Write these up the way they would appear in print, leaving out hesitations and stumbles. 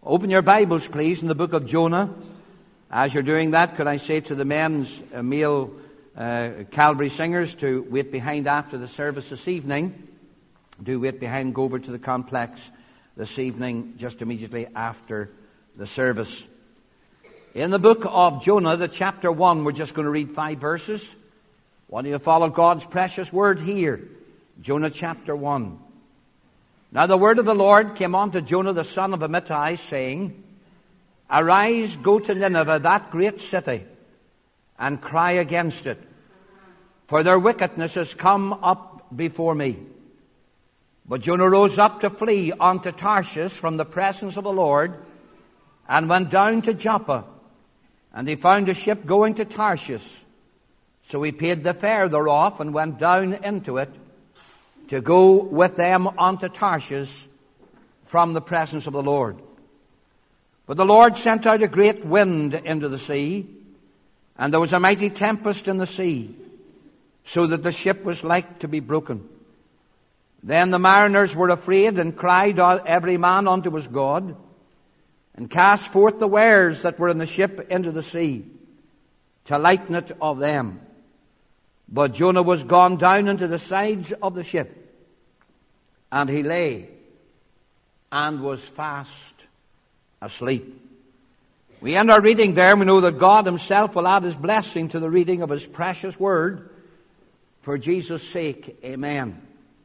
Open your Bibles, please, in the book of Jonah. As you're doing that, could I say to the men's male Calvary singers to wait behind after the service this evening. Do wait behind, go over to the complex this evening, just immediately after the service. In the book of Jonah, the chapter 1, we're just going to read 5 verses. Want you to follow God's precious word here. Jonah chapter 1. Now the word of the Lord came unto Jonah the son of Amittai, saying, Arise, go to Nineveh, that great city, and cry against it, for their wickedness has come up before me. But Jonah rose up to flee unto Tarshish from the presence of the Lord, and went down to Joppa, and he found a ship going to Tarshish. So he paid the fare thereof, and went down into it, to go with them unto Tarshish from the presence of the Lord. But the Lord sent out a great wind into the sea, and there was a mighty tempest in the sea, so that the ship was like to be broken. Then the mariners were afraid, and cried out every man unto his God, and cast forth the wares that were in the ship into the sea, to lighten it of them. But Jonah was gone down into the sides of the ship, and he lay and was fast asleep. We end our reading there. We know that God himself will add his blessing to the reading of his precious word. For Jesus' sake, amen.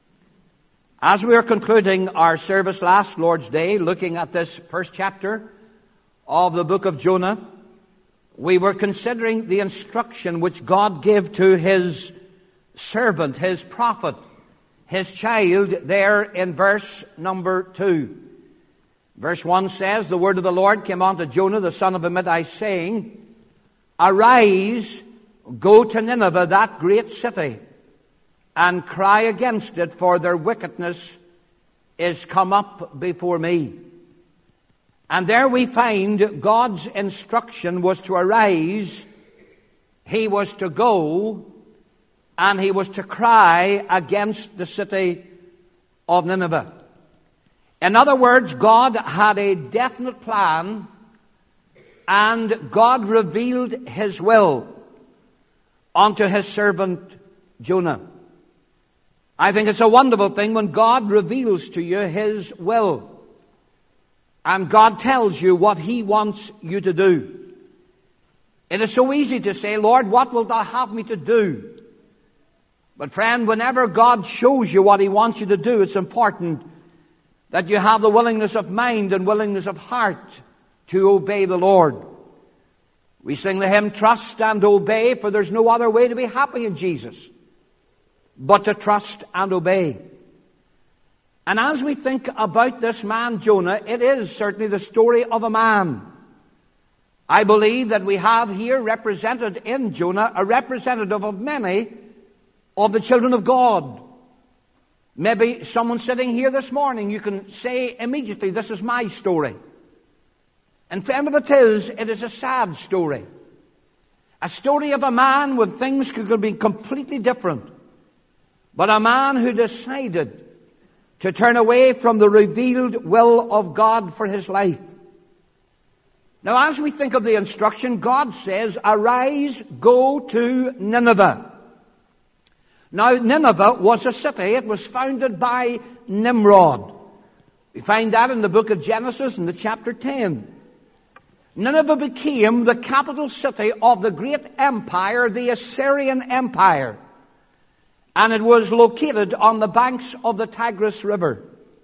As we are concluding our service last Lord's Day, looking at this first chapter of the book of Jonah, we were considering the instruction which God gave to his servant, his prophet, his child, there in verse number 2. Verse 1 says, The word of the Lord came unto Jonah, the son of Amittai, saying, Arise, go to Nineveh, that great city, and cry against it, for their wickedness is come up before me. And there we find God's instruction was to arise, he was to go, and he was to cry against the city of Nineveh. In other words, God had a definite plan, and God revealed his will unto his servant Jonah. I think it's a wonderful thing when God reveals to you his will. And God tells you what he wants you to do. It is so easy to say, Lord, what wilt thou have me to do? But friend, whenever God shows you what he wants you to do, it's important that you have the willingness of mind and willingness of heart to obey the Lord. We sing the hymn, Trust and Obey, for there's no other way to be happy in Jesus but to trust and obey. And as we think about this man Jonah, it is certainly the story of a man. I believe that we have here represented in Jonah a representative of many of the children of God. Maybe someone sitting here this morning, you can say immediately, this is my story. And friend, if it is a sad story. A story of a man when things could be completely different. But a man who decided to turn away from the revealed will of God for his life. Now, as we think of the instruction, God says, Arise, go to Nineveh. Now, Nineveh was a city. It was founded by Nimrod. We find that in the book of Genesis in the chapter 10. Nineveh became the capital city of the great empire, the Assyrian Empire. And it was located on the banks of the Tigris River.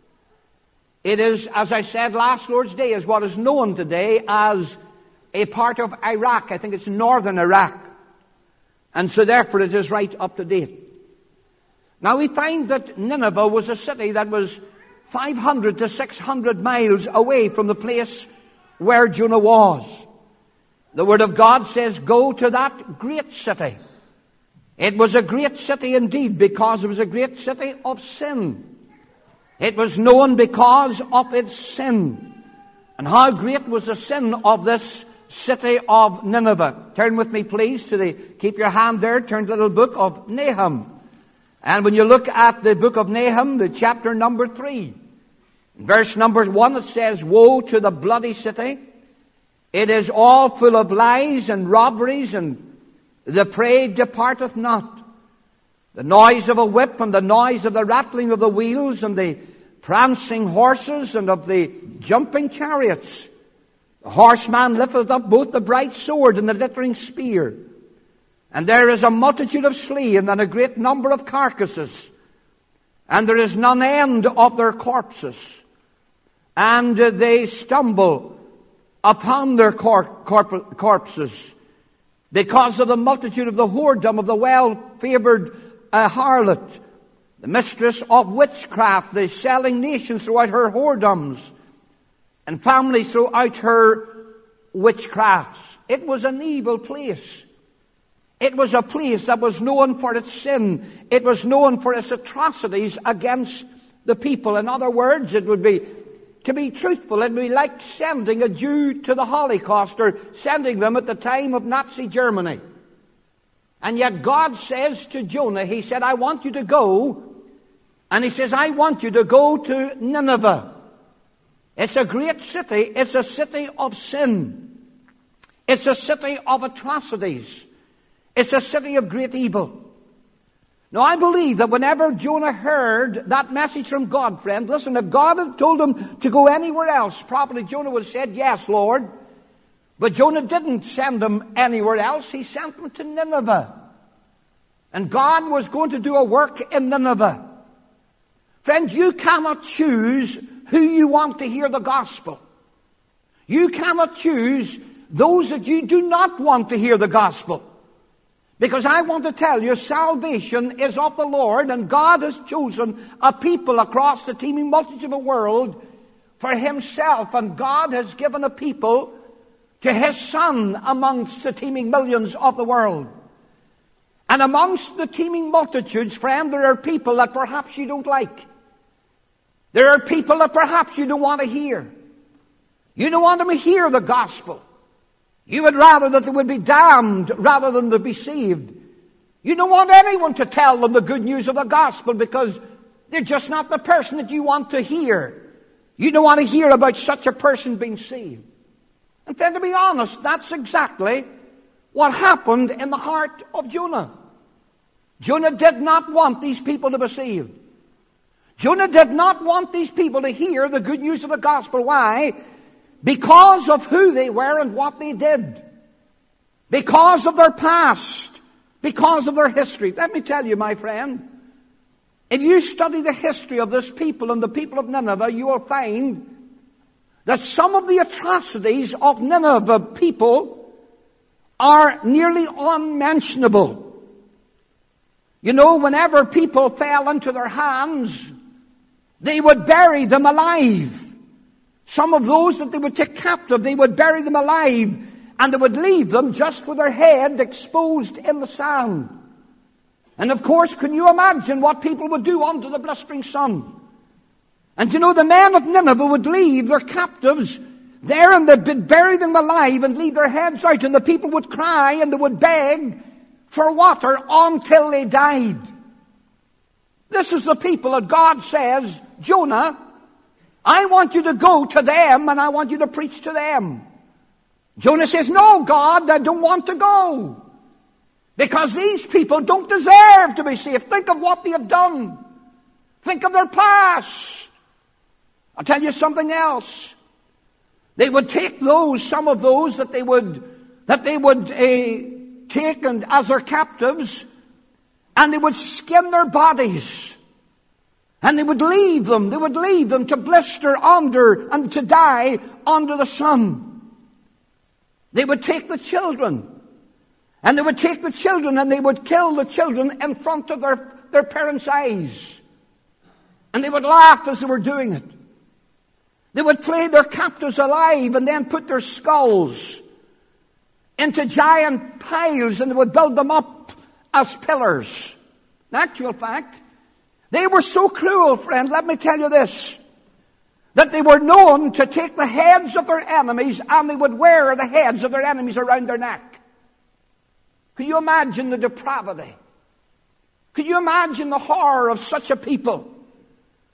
It is, as I said last Lord's Day, is what is known today as a part of Iraq. I think it's northern Iraq. And so therefore it is right up to date. Now we find that Nineveh was a city that was 500 to 600 miles away from the place where Jonah was. The Word of God says, Go to that great city. It was a great city indeed, because it was a great city of sin. It was known because of its sin. And how great was the sin of this city of Nineveh? Turn with me, please, keep your hand there, turn to the little book of Nahum. And when you look at the book of Nahum, the chapter number 3, In verse number 1 it says, "Woe to the bloody city! It is all full of lies and robberies, and the prey departeth not. The noise of a whip, and the noise of the rattling of the wheels, and the prancing horses, and of the jumping chariots. The horseman lifteth up both the bright sword and the glittering spear. And there is a multitude of slain, and a great number of carcasses. And there is none end of their corpses. And they stumble upon their corpses, because of the multitude of the whoredom of the well-favored harlot, the mistress of witchcraft, the selling nations throughout her whoredoms, and families throughout her witchcrafts." It was an evil place. It was a place that was known for its sin. It was known for its atrocities against the people. In other words, it would be, to be truthful, it would be like sending a Jew to the Holocaust, or sending them at the time of Nazi Germany. And yet God says to Jonah, He said, "I want you to go." And He says, "I want you to go to Nineveh." It's a great city. It's a city of sin. It's a city of atrocities. It's a city of great evil. Now, I believe that whenever Jonah heard that message from God, friend, listen, if God had told him to go anywhere else, probably Jonah would have said, "Yes, Lord." But Jonah didn't send him anywhere else. He sent him to Nineveh. And God was going to do a work in Nineveh. Friend, you cannot choose who you want to hear the gospel. You cannot choose those that you do not want to hear the gospel. Because I want to tell you, salvation is of the Lord, and God has chosen a people across the teeming multitude of the world for Himself. And God has given a people to His Son amongst the teeming millions of the world. And amongst the teeming multitudes, friend, there are people that perhaps you don't like. There are people that perhaps you don't want to hear. You don't want them to hear the gospel. You would rather that they would be damned rather than to be saved. You don't want anyone to tell them the good news of the gospel, because they're just not the person that you want to hear. You don't want to hear about such a person being saved. And then, to be honest, that's exactly what happened in the heart of Jonah. Jonah did not want these people to be saved. Jonah did not want these people to hear the good news of the gospel. Why? Because of who they were and what they did. Because of their past. Because of their history. Let me tell you, my friend, if you study the history of this people and the people of Nineveh, you will find that some of the atrocities of Nineveh people are nearly unmentionable. You know, whenever people fell into their hands, they would bury them alive. Some of those that they would take captive, they would bury them alive, and they would leave them just with their head exposed in the sand. And of course, can you imagine what people would do under the blistering sun? And you know, the men of Nineveh would leave their captives there, and they'd bury them alive and leave their heads out, and the people would cry and they would beg for water until they died. This is the people that God says, "Jonah, I want you to go to them and I want you to preach to them." Jonah says, "No, God, I don't want to go. Because these people don't deserve to be saved. Think of what they have done. Think of their past." I'll tell you something else. They would take some of those that they would take and as their captives, and they would skin their bodies. And they would leave them to blister under and to die under the sun. They would take the children, and they would take the children and they would kill the children in front of their parents' eyes. And they would laugh as they were doing it. They would flay their captives alive and then put their skulls into giant piles, and they would build them up as pillars. In actual fact, they were so cruel, friend, let me tell you this, that they were known to take the heads of their enemies and they would wear the heads of their enemies around their neck. Can you imagine the depravity? Can you imagine the horror of such a people?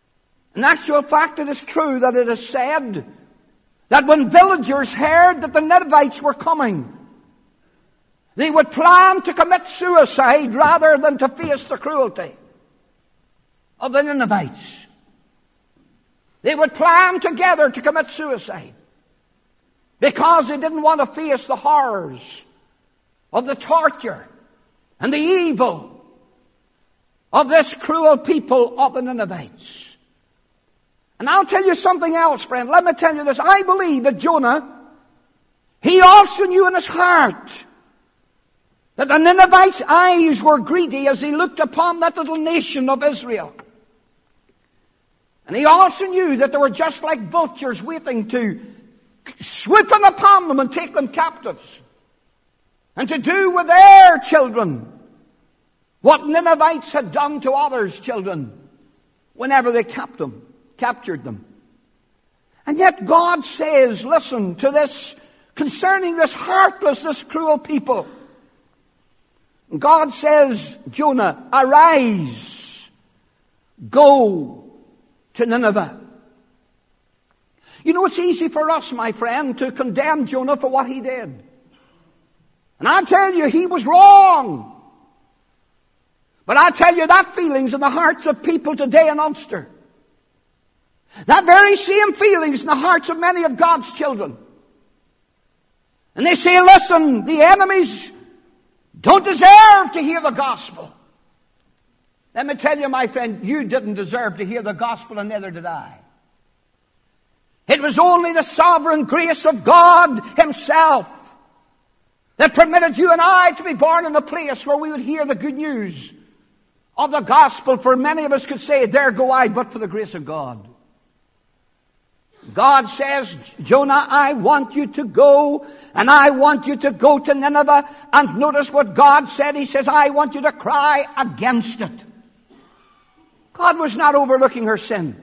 In actual fact, it is true that it is said that when villagers heard that the Ninevites were coming, they would plan to commit suicide rather than to face the cruelty of the Ninevites. They would plan together to commit suicide because they didn't want to face the horrors of the torture and the evil of this cruel people of the Ninevites. And I'll tell you something else, friend. Let me tell you this. I believe that Jonah, he also knew in his heart that the Ninevites' eyes were greedy as he looked upon that little nation of Israel. And he also knew that they were just like vultures waiting to swoop in upon them and take them captives, and to do with their children what Ninevites had done to others' children whenever they captured them. And yet God says, listen to this, concerning this heartless, this cruel people. God says, Jonah, arise, go to Nineveh. You know, it's easy for us, my friend, to condemn Jonah for what he did. And I tell you, he was wrong. But I tell you, that feeling's in the hearts of people today in Ulster. That very same feeling's in the hearts of many of God's children. And they say, listen, the enemies don't deserve to hear the gospel. Let me tell you, my friend, you didn't deserve to hear the gospel, and neither did I. It was only the sovereign grace of God Himself that permitted you and I to be born in a place where we would hear the good news of the gospel. For many of us could say, there go I, but for the grace of God. God says, Jonah, I want you to go, and I want you to go to Nineveh. And notice what God said. He says, I want you to cry against it. God was not overlooking her sin.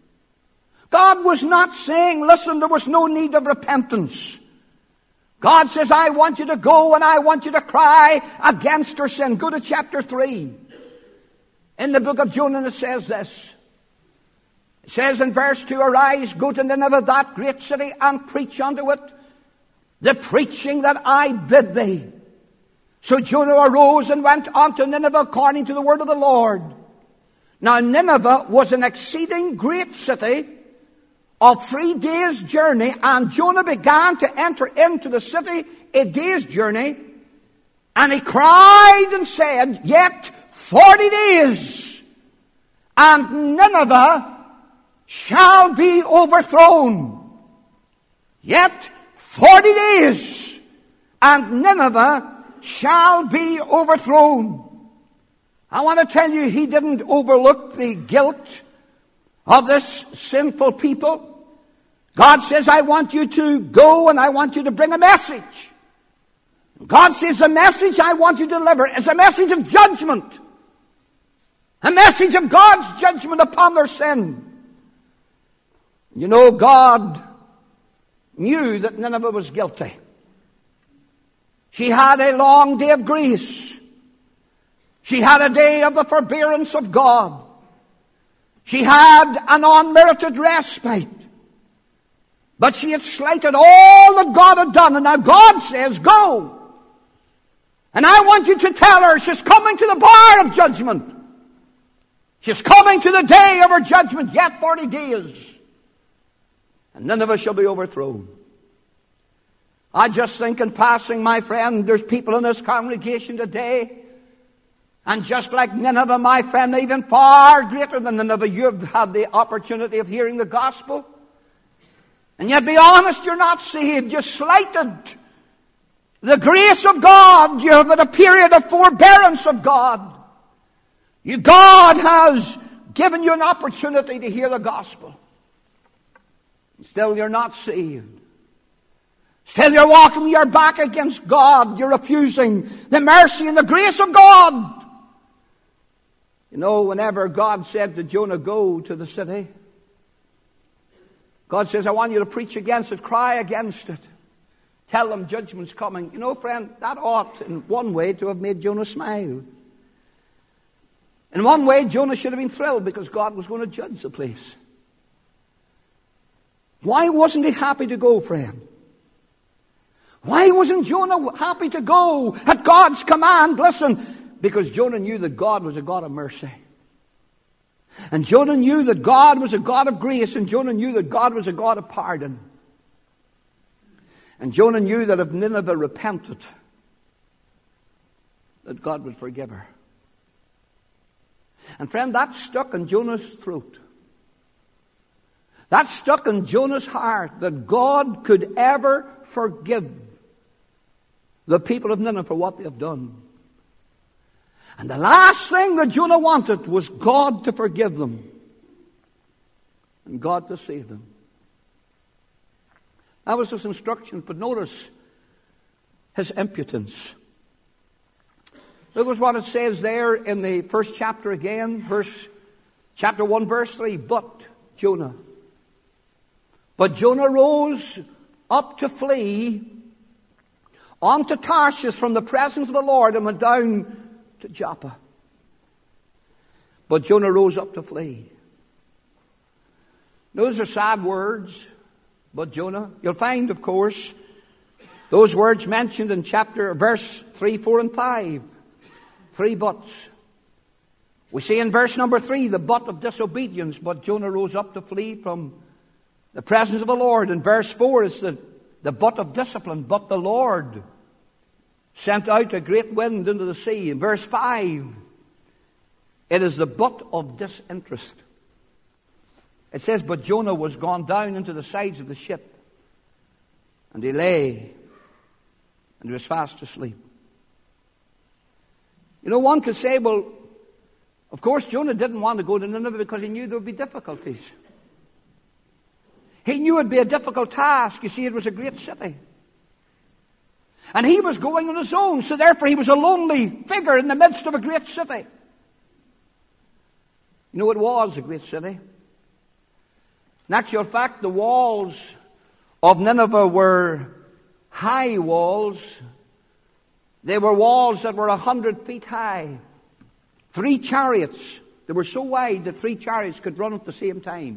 God was not saying, listen, there was no need of repentance. God says, I want you to go and I want you to cry against her sin. Go to chapter 3. In the book of Jonah, it says this. It says in verse 2, arise, go to Nineveh, that great city, and preach unto it the preaching that I bid thee. So Jonah arose and went unto Nineveh according to the word of the Lord. Now Nineveh was an exceeding great city of 3 days' journey, and Jonah began to enter into the city a day's journey, and he cried and said, yet 40 days, and Nineveh shall be overthrown. Yet 40 days, and Nineveh shall be overthrown. I want to tell you, he didn't overlook the guilt of this sinful people. God says, I want you to go and I want you to bring a message. God says, the message I want you to deliver is a message of judgment. A message of God's judgment upon their sin. You know, God knew that Nineveh was guilty. She had a long day of grace. She had a day of the forbearance of God. She had an unmerited respite. But she had slighted all that God had done. And now God says, go. And I want you to tell her she's coming to the bar of judgment. She's coming to the day of her judgment. Yet 40 days. And Nineveh shall be overthrown. I just think in passing, my friend, there's people in this congregation today. And just like Nineveh, my friend, even far greater than Nineveh, you've had the opportunity of hearing the gospel. And yet, be honest, you're not saved. You slighted the grace of God. You have had a period of forbearance of God. God has given you an opportunity to hear the gospel. Still, you're not saved. Still, you're walking your back against God. You're refusing the mercy and the grace of God. You know, whenever God said to Jonah, go to the city, God says, I want you to preach against it, cry against it. Tell them judgment's coming. You know, friend, that ought in one way to have made Jonah smile. In one way, Jonah should have been thrilled because God was going to judge the place. Why wasn't he happy to go, friend? Why wasn't Jonah happy to go at God's command? Listen, because Jonah knew that God was a God of mercy. And Jonah knew that God was a God of grace, and Jonah knew that God was a God of pardon. And Jonah knew that if Nineveh repented, that God would forgive her. And friend, that stuck in Jonah's throat. That stuck in Jonah's heart, that God could ever forgive the people of Nineveh for what they have done. And the last thing that Jonah wanted was God to forgive them and God to save them. That was his instruction, but notice his impudence. Look at what it says there in the first chapter again, chapter 1, verse 3. But Jonah rose up to flee unto Tarshish from the presence of the Lord and went down to Joppa. But Jonah rose up to flee. Those are sad words. But Jonah, you'll find, of course, those words mentioned in verse 3, 4, and 5. 3 buts. We see in verse number 3 the but of disobedience. But Jonah rose up to flee from the presence of the Lord. In verse 4 it's the but of discipline. But the Lord sent out a great wind into the sea. In verse 5 it is the but of disinterest. It says, but Jonah was gone down into the sides of the ship, and he lay, and he was fast asleep. You know, one could say, well, of course Jonah didn't want to go to Nineveh because he knew there would be difficulties. He knew it would be a difficult task. You see, it was a great city. And he was going on his own, so therefore he was a lonely figure in the midst of a great city. You know, it was a great city. In actual fact, the walls of Nineveh were high walls. They were walls that were 100 feet high. 3 chariots. They were so wide that 3 chariots could run at the same time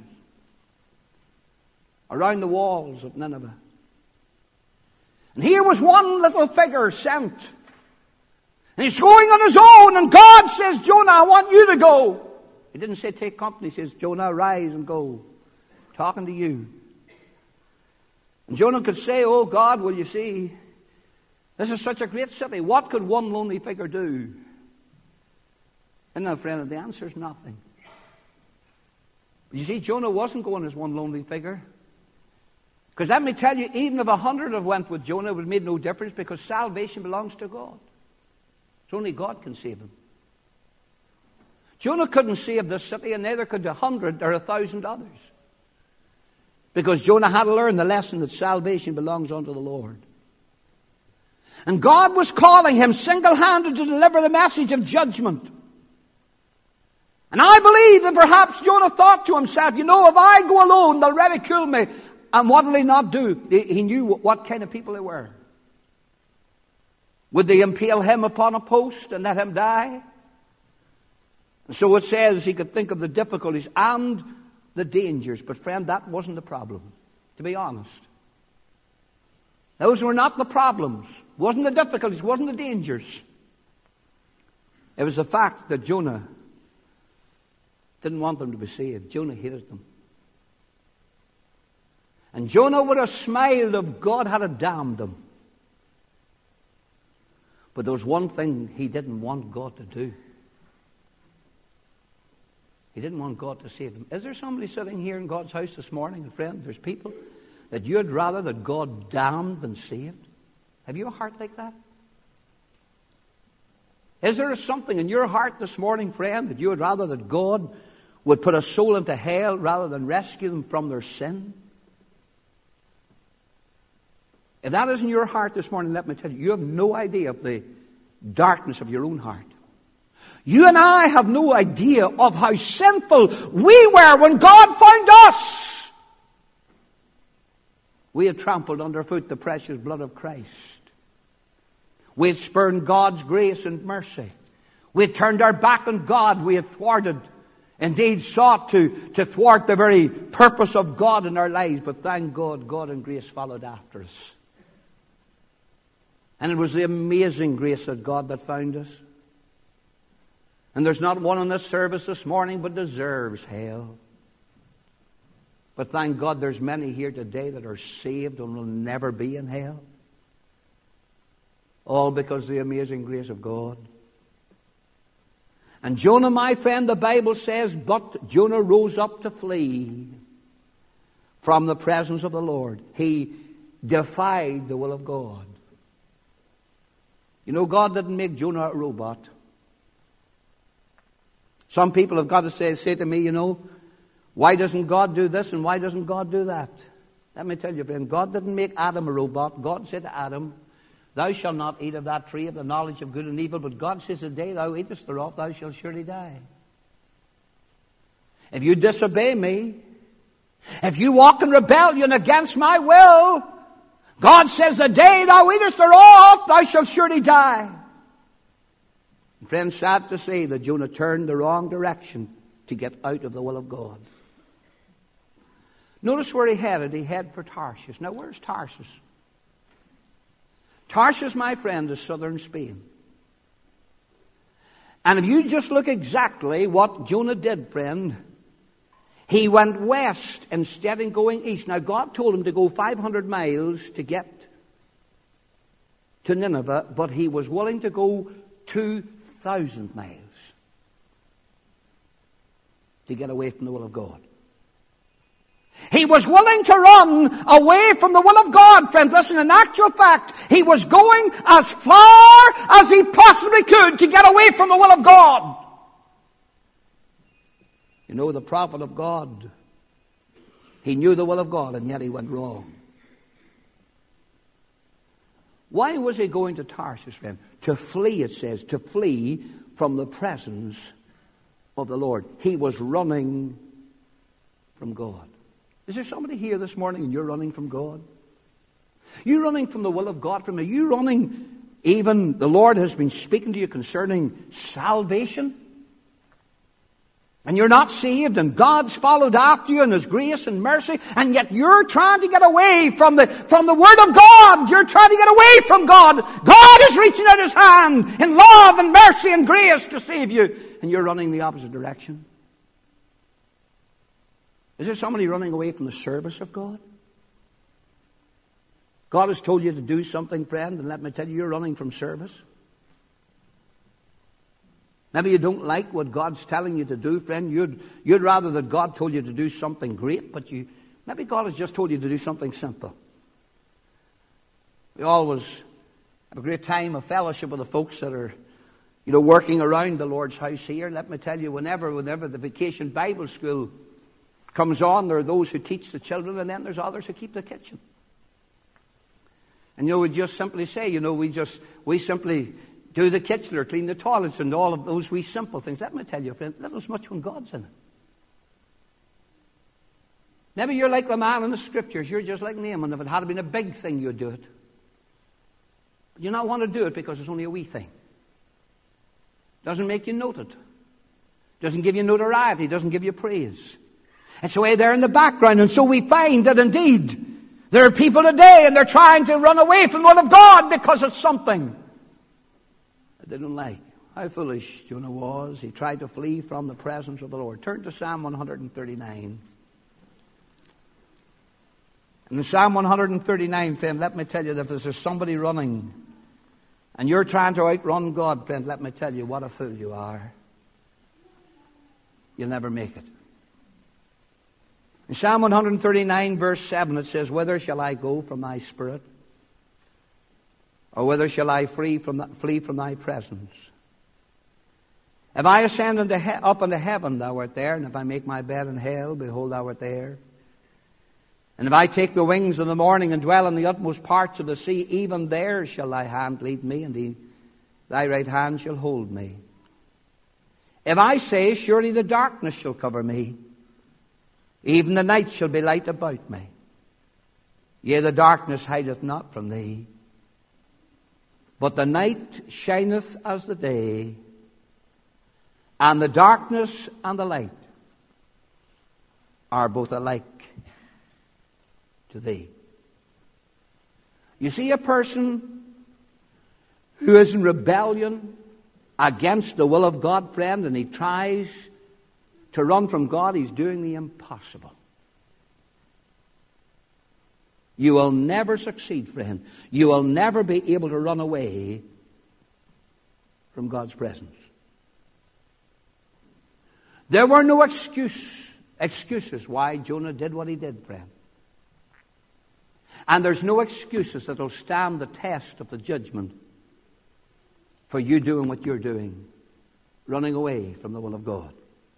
around the walls of Nineveh. And here was one little figure sent. And he's going on his own, and God says, Jonah, I want you to go. He didn't say take company. He says, Jonah, rise and go. Talking to you. And Jonah could say, oh God, well, you see, this is such a great city. What could one lonely figure do? And now, friend, the answer is nothing. But you see, Jonah wasn't going as one lonely figure. Because let me tell you, even if 100 have went with Jonah, it would have made no difference, because salvation belongs to God. It's only God can save him. Jonah couldn't save this city, and neither could 100 or 1,000 others. Because Jonah had to learn the lesson that salvation belongs unto the Lord. And God was calling him single-handed to deliver the message of judgment. And I believe that perhaps Jonah thought to himself, you know, if I go alone, they'll ridicule me. And what will he not do? He knew what kind of people they were. Would they impale him upon a post and let him die? And so it says he could think of the difficulties and the dangers. But friend, that wasn't the problem, to be honest. Those were not the problems. Wasn't the difficulties, wasn't the dangers. It was the fact that Jonah didn't want them to be saved. Jonah hated them. And Jonah would have smiled if God had damned them. But there was one thing he didn't want God to do. He didn't want God to save them. Is there somebody sitting here in God's house this morning, and friend, there's people that you'd rather that God damned than saved? Have you a heart like that? Is there something in your heart this morning, friend, that you would rather that God would put a soul into hell rather than rescue them from their sin? If that isn't your heart this morning, let me tell you, you have no idea of the darkness of your own heart. You and I have no idea of how sinful we were when God found us. We had trampled underfoot the precious blood of Christ. We had spurned God's grace and mercy. We had turned our back on God. We had thwarted Indeed, sought to thwart the very purpose of God in our lives. But thank God, God in grace followed after us. And it was the amazing grace of God that found us. And there's not one in this service this morning but deserves hell. But thank God there's many here today that are saved and will never be in hell. All because of the amazing grace of God. And Jonah, my friend, the Bible says, but Jonah rose up to flee from the presence of the Lord. He defied the will of God. You know, God didn't make Jonah a robot. Some people have got to say to me, you know, why doesn't God do this and why doesn't God do that? Let me tell you, friend, God didn't make Adam a robot. God said to Adam, thou shalt not eat of that tree of the knowledge of good and evil. But God says, the day thou eatest thereof, thou shalt surely die. If you disobey me, if you walk in rebellion against my will, God says, the day thou eatest thereof, thou shalt surely die. And friends, sad to say that Jonah turned the wrong direction to get out of the will of God. Notice where he headed. He headed for Tarshish. Now, where's Tarshish? Tarshish, my friend, is southern Spain. And if you just look exactly what Jonah did, friend, he went west instead of going east. Now, God told him to go 500 miles to get to Nineveh, but he was willing to go 2,000 miles to get away from the will of God. He was willing to run away from the will of God, friend. Listen, in actual fact, he was going as far as he possibly could to get away from the will of God. You know, the prophet of God, he knew the will of God, and yet he went wrong. Why was he going to Tarshish, friend? To flee, it says, to flee from the presence of the Lord. He was running from God. Is there somebody here this morning and you're running from God? You're running from the will of God from you. You're running, even the Lord has been speaking to you concerning salvation. And you're not saved, and God's followed after you in His grace and mercy, and yet you're trying to get away from the Word of God. You're trying to get away from God. God is reaching out His hand in love and mercy and grace to save you, and you're running the opposite direction. Is there somebody running away from the service of God? God has told you to do something, friend, and let me tell you, you're running from service. Maybe you don't like what God's telling you to do, friend. You'd rather that God told you to do something great, but maybe God has just told you to do something simple. We always have a great time of fellowship with the folks that are, working around the Lord's house here. Let me tell you, whenever the Vacation Bible School comes on, there are those who teach the children, and then there's others who keep the kitchen. And we just simply say, we simply do the kitchen or clean the toilets and all of those wee simple things. Let me tell you, friend, little as much when God's in it. Maybe you're like the man in the Scriptures. You're just like Naaman. If it had been a big thing, you'd do it. But you not want to do it because it's only a wee thing. Doesn't make you noted. Doesn't give you notoriety. Doesn't give you praise. It's way there in the background. And so we find that indeed there are people today and they're trying to run away from the will of God because it's something they don't like. How foolish Jonah was. He tried to flee from the presence of the Lord. Turn to Psalm 139. And in Psalm 139, friend, let me tell you that if there's somebody running and you're trying to outrun God, friend, let me tell you what a fool you are. You'll never make it. In Psalm 139, verse 7, it says, whither shall I go from thy spirit? Or whither shall I flee from thy presence? If I ascend up into heaven, thou art there. And if I make my bed in hell, behold, thou art there. And if I take the wings of the morning and dwell in the utmost parts of the sea, even there shall thy hand lead me, and thy right hand shall hold me. If I say, surely the darkness shall cover me, even the night shall be light about me. Yea, the darkness hideth not from thee. But the night shineth as the day, and the darkness and the light are both alike to thee. You see a person who is in rebellion against the will of God, friend, and he tries to run from God, he's doing the impossible. You will never succeed, friend. You will never be able to run away from God's presence. There were no excuses why Jonah did what he did, friend. And there's no excuses that will stand the test of the judgment for you doing what you're doing, running away from the will of God.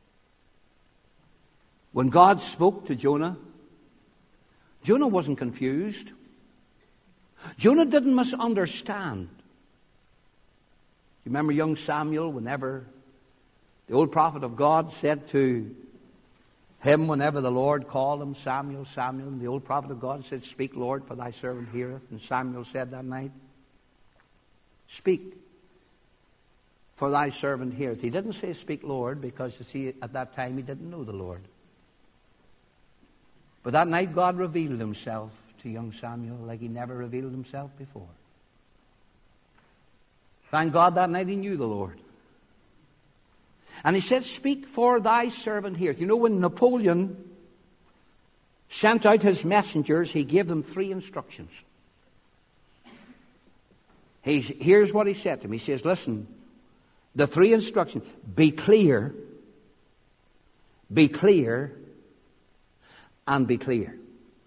When God spoke to Jonah, Jonah wasn't confused. Jonah didn't misunderstand. You remember young Samuel, whenever the old prophet of God said to him, whenever the Lord called him, Samuel, Samuel, and the old prophet of God said, "Speak, Lord, for thy servant heareth." And Samuel said that night, "Speak, for thy servant heareth." He didn't say, "Speak, Lord," because you see, at that time he didn't know the Lord. But that night God revealed himself to young Samuel like he never revealed himself before. Thank God that night he knew the Lord. And he said, "Speak, for thy servant heareth." You know, when Napoleon sent out his messengers, he gave them 3 instructions. Here's what he said to them. He says, listen, the 3 instructions: be clear, and be clear.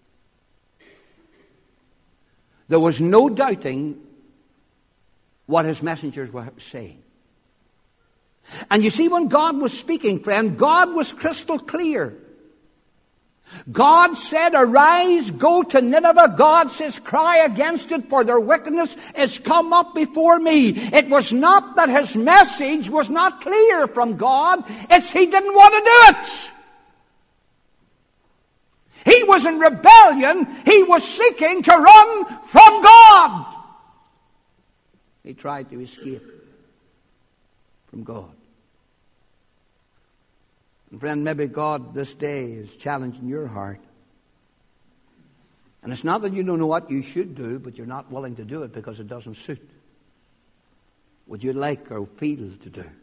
There was no doubting what his messengers were saying. And you see, when God was speaking, friend, God was crystal clear. God said, "Arise, go to Nineveh." God says, "Cry against it, for their wickedness is come up before me." It was not that his message was not clear from God. It's he didn't want to do it. He was in rebellion. He was seeking to run from God. He tried to escape from God. And friend, maybe God this day is challenging your heart. And it's not that you don't know what you should do, but you're not willing to do it because it doesn't suit what you'd like or feel to do.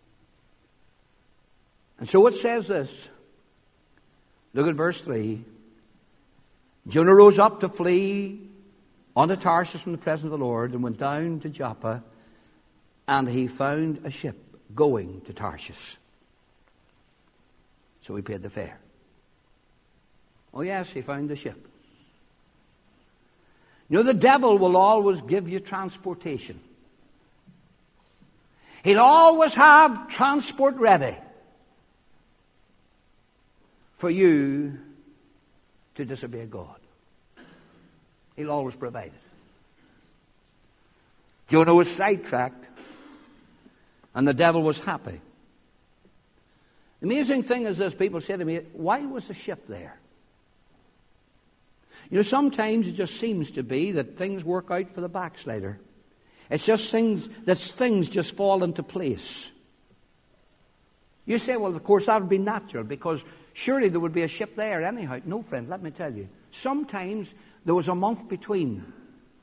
And so it says this. Look at verse 3. Jonah rose up to flee unto Tarshish from the presence of the Lord, and went down to Joppa, and he found a ship going to Tarshish. So he paid the fare. Oh yes, he found the ship. You know, the devil will always give you transportation. He'll always have transport ready for you to disobey God. He'll always provide it. Jonah was sidetracked, and the devil was happy. The amazing thing is this: people say to me, "Why was the ship there?" You know, sometimes it just seems to be that things work out for the backslider. It's just things just fall into place. You say, well, of course, that would be natural, because surely there would be a ship there anyhow. No, friend, let me tell you. Sometimes there was a month between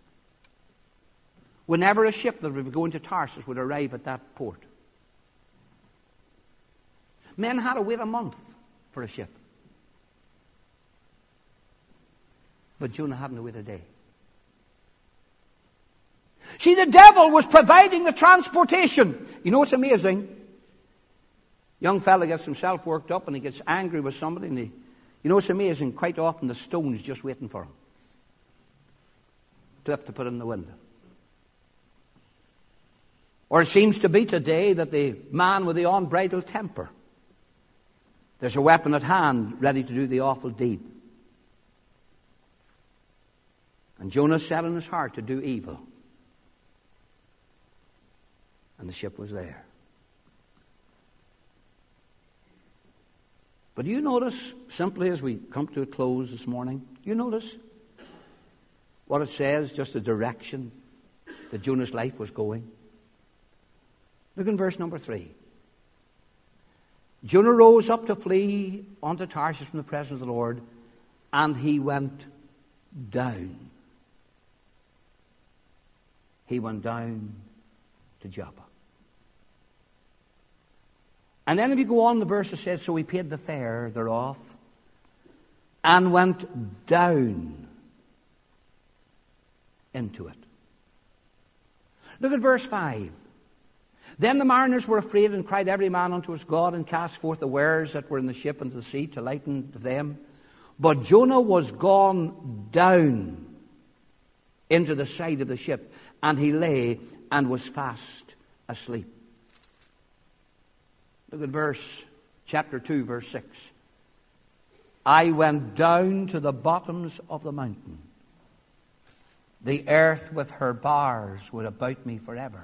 whenever a ship that would be going to Tarsus would arrive at that port. Men had to wait a month for a ship. But Jonah hadn't to wait a day. See, the devil was providing the transportation. You know what's amazing? Young fella gets himself worked up and he gets angry with somebody, and you know what's amazing? Quite often the stone's just waiting for him to have to put in the window. Or it seems to be today that the man with the unbridled temper, there's a weapon at hand ready to do the awful deed. And Jonah set in his heart to do evil. And the ship was there. But do you notice, simply as we come to a close this morning, do you notice what it says, just the direction that Jonah's life was going? Look in verse number 3. Jonah rose up to flee unto Tarshish from the presence of the Lord, and he went down. He went down to Joppa. And then if you go on, the verse it says, so he paid the fare thereof, and went down into it. Look at verse 5. Then the mariners were afraid and cried every man unto his God, and cast forth the wares that were in the ship into the sea to lighten them. But Jonah was gone down into the side of the ship, and he lay and was fast asleep. Look at chapter 2, verse 6. I went down to the bottoms of the mountain. The earth with her bars was about me forever.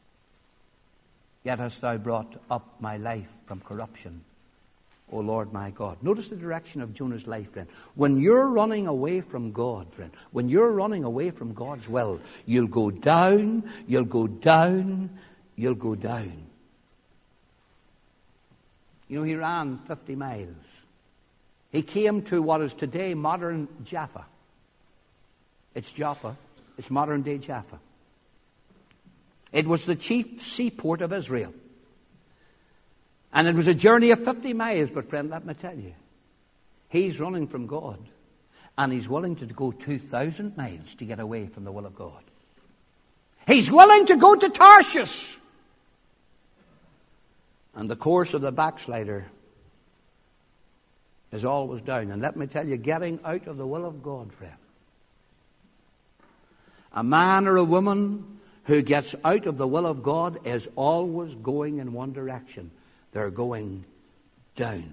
Yet hast thou brought up my life from corruption, O Lord my God. Notice the direction of Jonah's life, friend. When you're running away from God, friend, when you're running away from God's will, you'll go down, you'll go down, you'll go down. You know, he ran 50 miles. He came to what is today modern Jaffa. It's Joppa. It's modern day Jaffa. It was the chief seaport of Israel. And it was a journey of 50 miles. But friend, let me tell you, he's running from God. And he's willing to go 2,000 miles to get away from the will of God. He's willing to go to Tarshish. And the course of the backslider is always down. And let me tell you, getting out of the will of God, friend. A man or a woman who gets out of the will of God is always going in one direction. They're going down.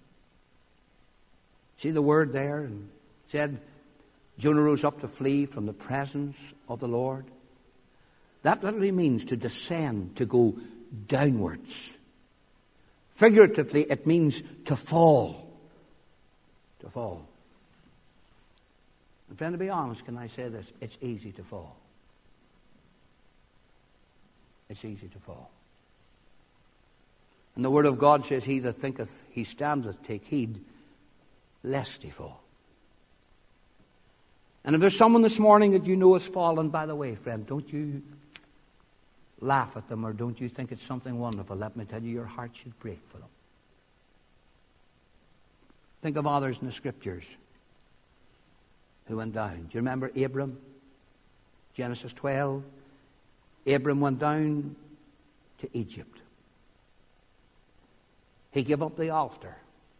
See the word there? And it said, Jonah rose up to flee from the presence of the Lord. That literally means to descend, to go downwards. Figuratively, it means to fall. To fall. And friend, to be honest, can I say this? It's easy to fall. It's easy to fall. And the Word of God says, he that thinketh he standeth, take heed, lest he fall. And if there's someone this morning that you know has fallen, by the way, friend, don't you laugh at them, or don't you think it's something wonderful. Let me tell you, your heart should break for them. Think of others in the Scriptures who went down. Do you remember Abram? Genesis 12. Abram went down to Egypt. He gave up the altar.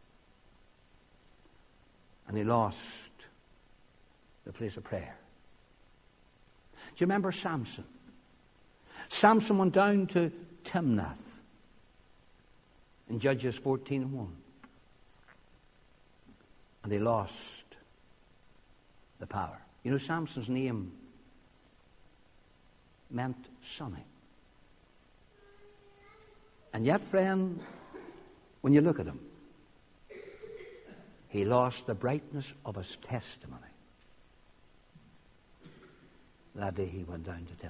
And he lost the place of prayer. Do you remember Samson? Samson went down to Timnath in Judges 14:1. And he lost the power. You know, Samson's name meant sunny. And yet, friend, when you look at him, he lost the brightness of his testimony. That day he went down to Timnath.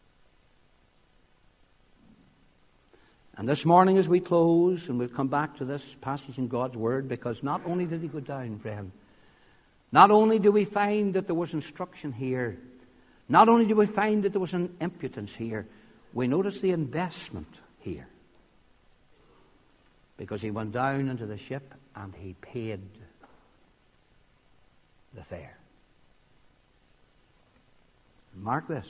And this morning as we close, and we'll come back to this passage in God's Word, because not only did he go down, friend, not only do we find that there was instruction here, not only do we find that there was an impudence here, we notice the investment here. Because he went down into the ship and he paid the fare. Mark this.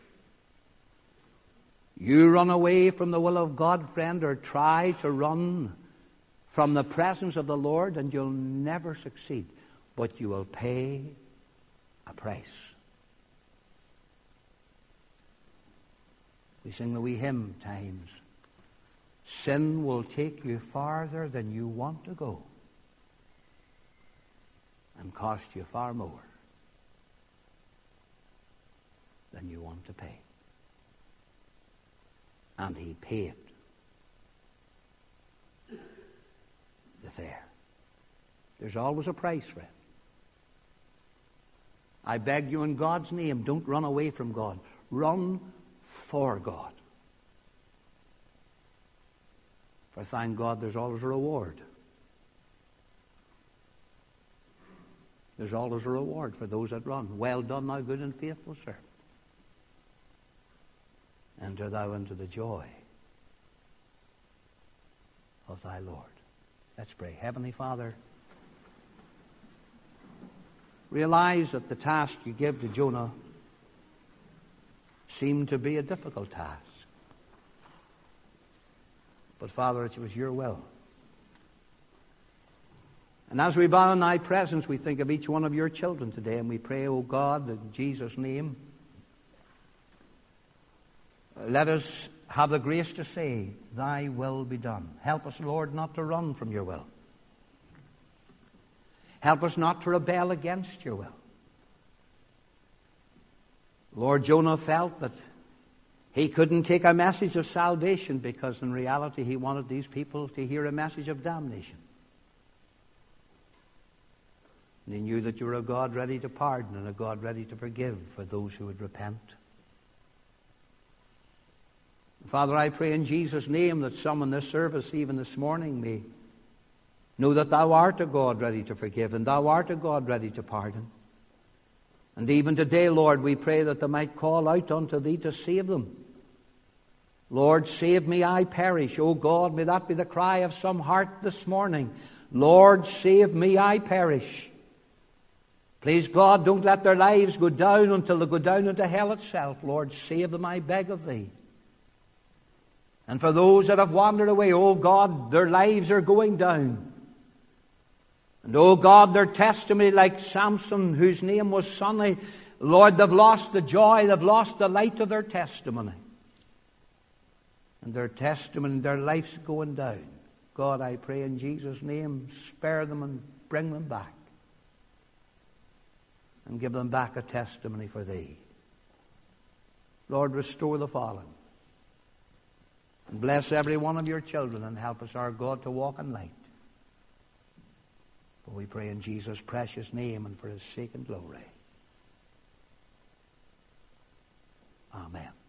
You run away from the will of God, friend, or try to run from the presence of the Lord, and you'll never succeed. But you will pay a price. We sing the wee hymn times. Sin will take you farther than you want to go and cost you far more than you want to pay. And he paid the fare. There's always a price, friend. I beg you in God's name, don't run away from God. Run for God. For For thank God there's always a reward. There's always a reward for those that run. Well done, thou good and faithful servant. Enter thou into the joy of thy Lord. Let's pray. Heavenly Father, realize that the task you give to Jonah seemed to be a difficult task. But Father, it was your will. And as we bow in thy presence, we think of each one of your children today, and we pray, O God, in Jesus' name, let us have the grace to say, thy will be done. Help us, Lord, not to run from your will. Help us not to rebel against your will. Lord, Jonah felt that he couldn't take a message of salvation because in reality he wanted these people to hear a message of damnation. And he knew that you were a God ready to pardon and a God ready to forgive for those who would repent. Father, I pray in Jesus' name that some in this service, even this morning, may know that thou art a God ready to forgive and thou art a God ready to pardon. And even today, Lord, we pray that they might call out unto thee to save them. Lord, save me, I perish. O God, may that be the cry of some heart this morning. Lord, save me, I perish. Please, God, don't let their lives go down until they go down into hell itself. Lord, save them, I beg of thee. And for those that have wandered away, oh God, their lives are going down. And oh God, their testimony, like Samson, whose name was Sonny, Lord, they've lost the joy, they've lost the light of their testimony. And their testimony, their life's going down. God, I pray in Jesus' name, spare them and bring them back. And give them back a testimony for thee. Lord, restore the fallen. And bless every one of your children and help us, our God, to walk in light. For we pray in Jesus' precious name and for his sake and glory. Amen.